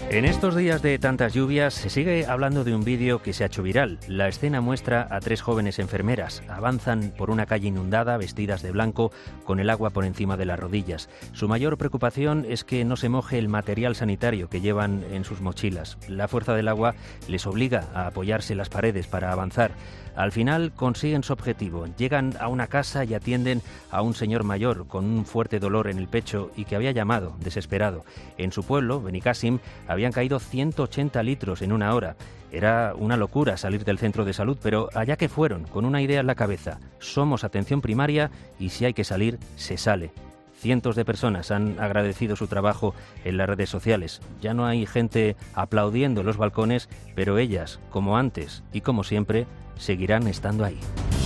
En estos días de tantas lluvias se sigue hablando de un vídeo que se ha hecho viral. La escena muestra a 3 jóvenes enfermeras. Avanzan por una calle inundada, vestidas de blanco, con el agua por encima de las rodillas. Su mayor preocupación es que no se moje el material sanitario que llevan en sus mochilas. La fuerza del agua les obliga a apoyarse en las paredes para avanzar. Al final consiguen su objetivo. Llegan a una casa y atienden a un señor mayor con un fuerte dolor en el pecho y que había llamado, desesperado. En su pueblo, Benicàssim, habían caído 180 litros en una hora. Era una locura salir del centro de salud, pero allá que fueron, con una idea en la cabeza. Somos atención primaria y si hay que salir, se sale. Cientos de personas han agradecido su trabajo en las redes sociales. Ya no hay gente aplaudiendo en los balcones, pero ellas, como antes y como siempre, seguirán estando ahí.